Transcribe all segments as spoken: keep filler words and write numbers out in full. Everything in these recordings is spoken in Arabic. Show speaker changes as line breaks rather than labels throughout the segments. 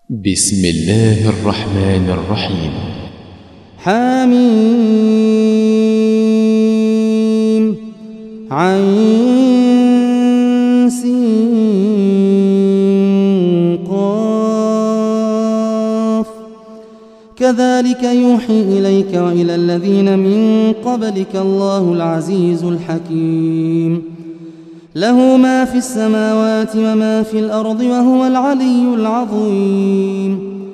بسم الله الرحمن الرحيم.
حميم عين سين قاف كذلك يوحي إليك وإلى الذين من قبلك الله العزيز الحكيم له ما في السماوات وما في الأرض وهو العلي العظيم.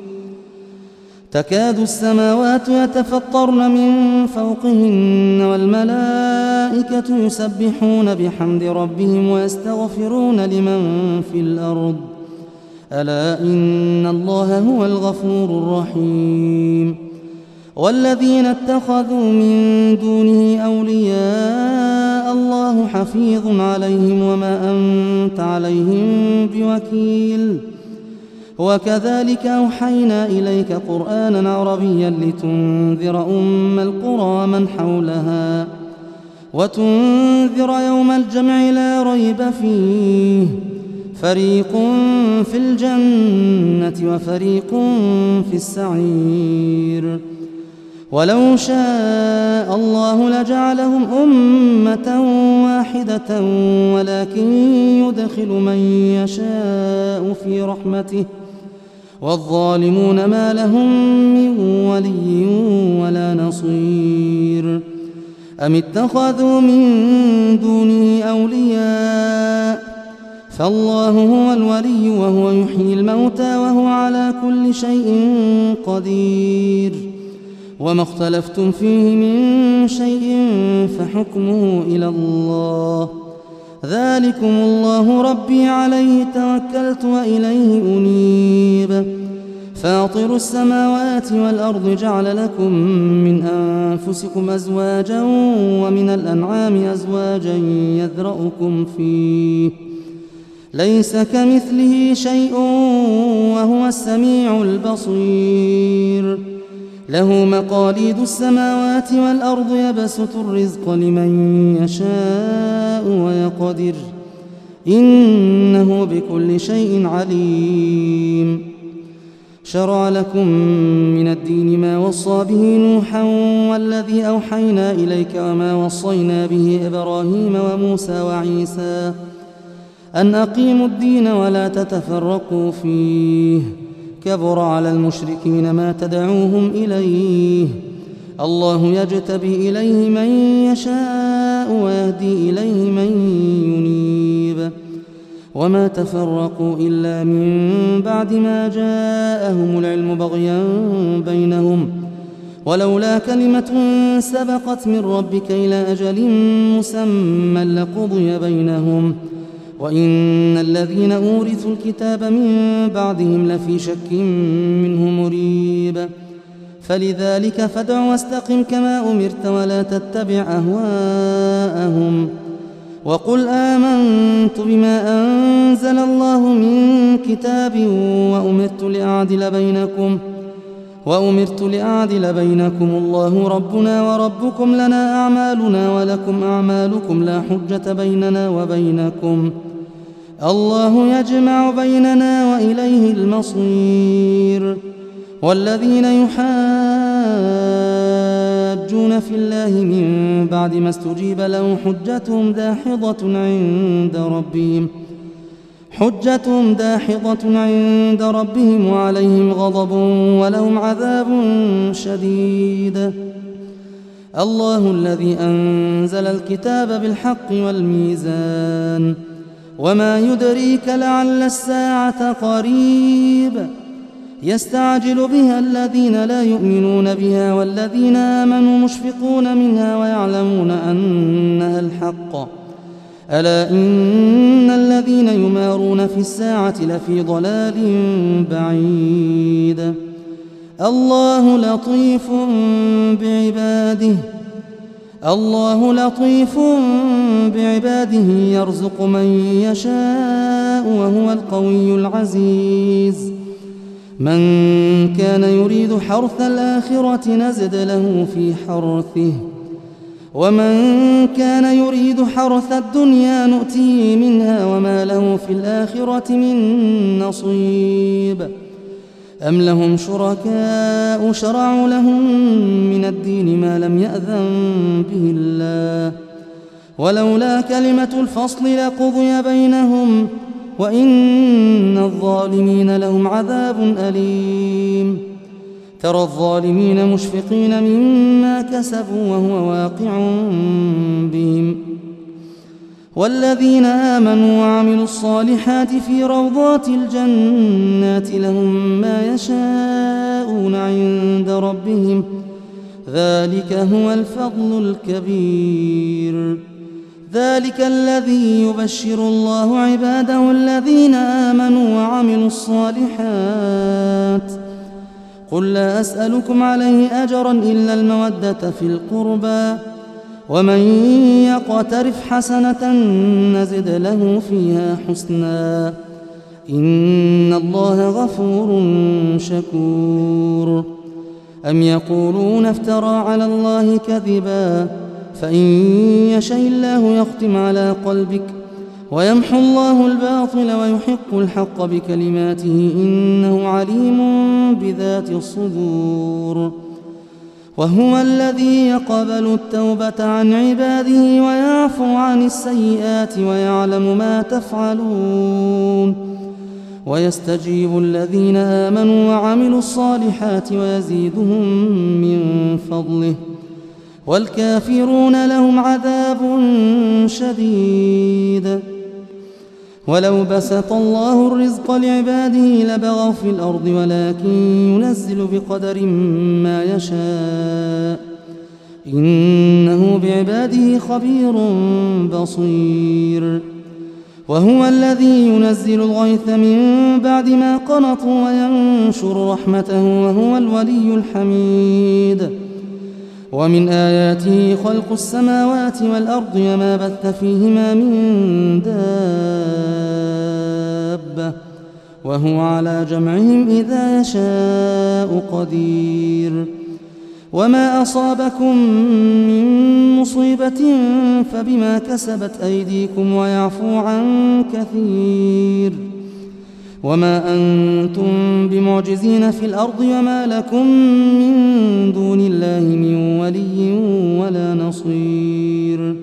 تكاد السماوات يتفطرن من فوقهن والملائكة يسبحون بحمد ربهم ويستغفرون لمن في الأرض ألا إن الله هو الغفور الرحيم. والذين اتخذوا من دونه أولياء الله حفيظ عليهم وما أنت عليهم بوكيل. وكذلك أوحينا إليك قرآنا عربيا لتنذر أم القرى من حولها وتنذر يوم الجمع لا ريب فيه فريق في الجنة وفريق في السعير. ولو شاء الله لجعلهم أمة واحدة ولكن يدخل من يشاء في رحمته والظالمون ما لهم من ولي ولا نصير. أم اتخذوا من دونه أولياء فالله هو الولي وهو يحيي الموتى وهو على كل شيء قدير. وما اختلفتم فيه من شيء فحكمه إلى الله ذلكم الله ربي عليه توكلت وإليه أنيب. فاطر السماوات والأرض جعل لكم من أنفسكم أزواجا ومن الأنعام أزواجا يذرأكم فيه ليس كمثله شيء وهو السميع البصير. له مقاليد السماوات والأرض يبسط الرزق لمن يشاء ويقدر إنه بكل شيء عليم. شرع لكم من الدين ما وصى به نوحا والذي أوحينا إليك وما وصينا به إبراهيم وموسى وعيسى أن أقيموا الدين ولا تتفرقوا فيه كبر على المشركين ما تدعوهم إليه. الله يجتبي إليه من يشاء ويهدي إليه من ينيب. وما تفرقوا إلا من بعد ما جاءهم العلم بغيا بينهم ولولا كلمة سبقت من ربك إلى أجل مسمى لقضي بينهم وإن الذين أورثوا الكتاب من بعدهم لفي شك منه مريب. فلذلك فادع واستقم كما أمرت ولا تتبع أهواءهم وقل آمنت بما أنزل الله من كتاب وأمرت لأعدل بينكم وأمرت لأعدل بينكم الله ربنا وربكم لنا أعمالنا ولكم أعمالكم لا حجة بيننا وبينكم الله يجمع بيننا وإليه المصير. والذين يحاجون في الله من بعد ما استجيب له حجتهم داحضة عند ربهم حجتهم داحضة عند ربهم وعليهم غضب ولهم عذاب شديد. الله الذي أنزل الكتاب بالحق والميزان وما يدريك لعل الساعة قريب يستعجل بها الذين لا يؤمنون بها والذين آمنوا مشفقون منها ويعلمون أنها الحق ألا إن الذين يمارون في الساعة لفي ضلال بعيد. الله لطيف بعباده الله لطيف بعباده يرزق من يشاء وهو القوي العزيز. من كان يريد حرث الآخرة نزد له في حرثه ومن كان يريد حرث الدنيا نؤتيه منها وما له في الآخرة من نصيب. أم لهم شركاء شرعوا لهم من الدين ما لم يأذن به الله ولولا كلمة الفصل لقضي بينهم وإن الظالمين لهم عذاب أليم. ترى الظالمين مشفقين مما كسبوا وهو واقع بهم والذين آمنوا وعملوا الصالحات في روضات الجنات لهم ما يشاءون عند ربهم ذلك هو الفضل الكبير. ذلك الذي يبشر الله عباده الذين آمنوا وعملوا الصالحات قل لا أسألكم عليه أجرا إلا المودة في القربى ومن يقترف حسنة نزد له فيها حسنا إن الله غفور شكور. أم يقولون افترى على الله كذبا فإن يشاء الله يختم على قلبك ويمحو الله الباطل ويحق الحق بكلماته إنه عليم بذات الصدور. وهو الذي يقبل التوبة عن عباده ويعفو عن السيئات ويعلم ما تفعلون ويستجيب الذين آمنوا وعملوا الصالحات ويزيدهم من فضله والكافرون لهم عذاب شديد. ولو بسط الله الرزق لعباده لبغوا في الأرض ولكن ينزل بقدر ما يشاء إنه بعباده خبير بصير. وهو الذي ينزل الغيث من بعد ما قنطوا وينشر رحمته وهو الولي الحميد. ومن آياته خلق السماوات والأرض وما بث فيهما من دابة وهو على جمعهم إذا يشاء قدير. وما أصابكم من مصيبة فبما كسبت أيديكم ويعفو عن كثير. وما أنتم بمعجزين في الأرض وما لكم من دون الله من ولي ولا نصير.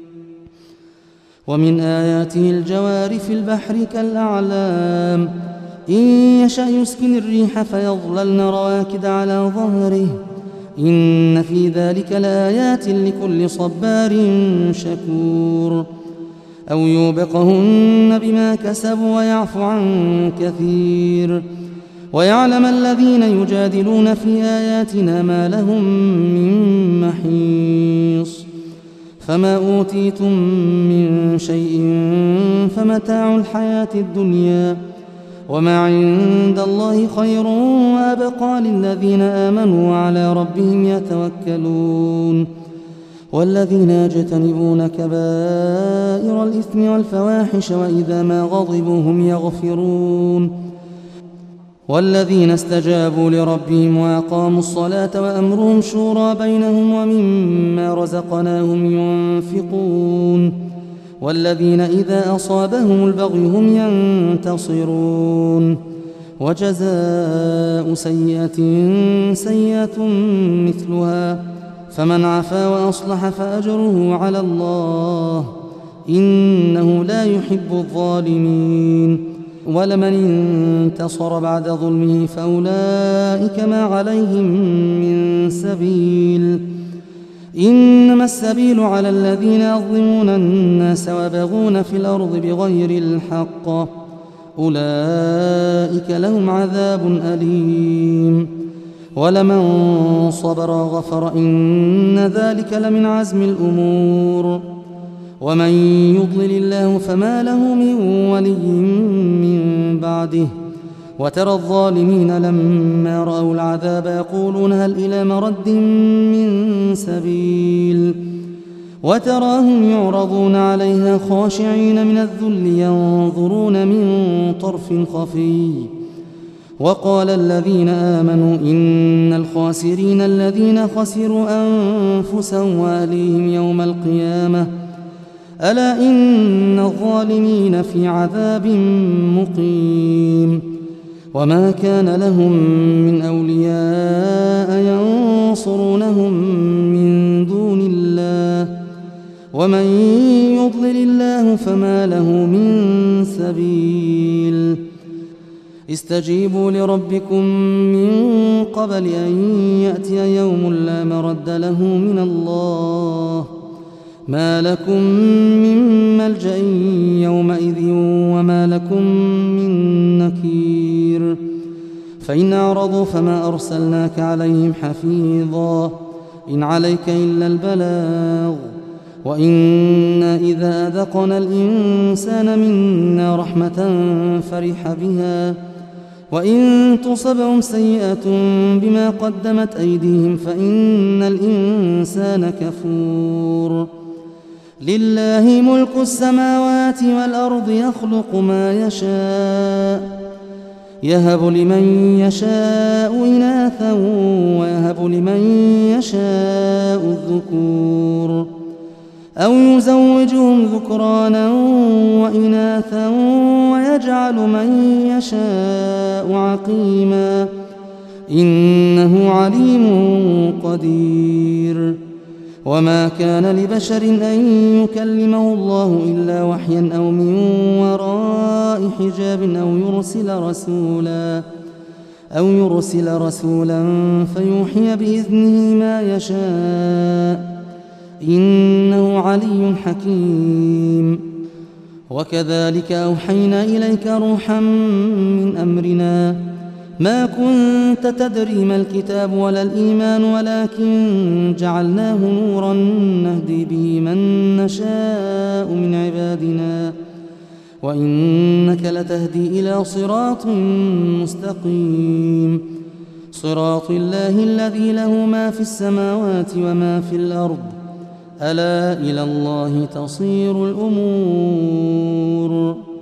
ومن آياته الجوار في البحر كالأعلام إن يشأ يسكن الريح فيظللن رواكد على ظهره إن في ذلك لآيات لكل صبار شكور. أو يوبقهن بما كسبوا ويعفو عن كثير ويعلم الذين يجادلون في آياتنا ما لهم من محيص. فما أوتيتم من شيء فمتاع الحياة الدنيا وما عند الله خير وأبقى للذين آمنوا وعلى ربهم يتوكلون. والذين يجتنبون كبائر الإثم والفواحش وإذا ما غضبوا هم يغفرون. والذين استجابوا لربهم وأقاموا الصلاة وأمرهم شورى بينهم ومما رزقناهم ينفقون. والذين إذا أصابهم البغي هم ينتصرون. وجزاء سيئة سيئة مثلها فمن عفا وأصلح فأجره على الله إنه لا يحب الظالمين. ولمن انتصر بعد ظلمه فأولئك ما عليهم من سبيل إنما السبيل على الذين يظلمون الناس ويبغون في الأرض بغير الحق أولئك لهم عذاب أليم. ولمن صبر وغفر إن ذلك لمن عزم الأمور. ومن يضلل الله فما له من ولي من بعده. وترى الظالمين لما رأوا العذاب يقولون هل إلى مرد من سبيل وتراهم يعرضون عليها خاشعين من الذل ينظرون من طرف خفي. وقال الذين آمنوا إن الخاسرين الذين خسروا أنفسهم وأهليهم يوم القيامة ألا إن الظالمين في عذاب مقيم. وما كان لهم من أولياء ينصرونهم من دون الله ومن يضلل الله فما له من سبيل استجيبوا لربكم من قبل أن يأتي يوم لا مرد له من الله ما لكم من ملجأ يومئذ وما لكم من نكير فإن أعرضوا فما أرسلناك عليهم حفيظا إن عليك إلا البلاغ وإنا إذا أذقنا الإنسان منا رحمة فرح بها وإن تصبهم سيئة بما قدمت أيديهم فإن الإنسان كفور لله ملك السماوات والأرض يخلق ما يشاء يهب لمن يشاء إناثا ويهب لمن يشاء الذكور أو يزوجهم ذكرانا وإناثا ويجعل من يشاء عقيما إنه عليم قدير وما كان لبشر أن يكلمه الله إلا وحيا أو من وراء حجاب أو يرسل رسولا أو يرسل رسولا فيوحي بإذنه ما يشاء إنه علي حكيم وكذلك أوحينا إليك روحا من أمرنا ما كنت تدري ما الكتاب ولا الإيمان ولكن جعلناه نورا نهدي به من نشاء من عبادنا وإنك لتهدي إلى صراط مستقيم صراط الله الذي له ما في السماوات وما في الأرض ألا إلى الله تصير الأمور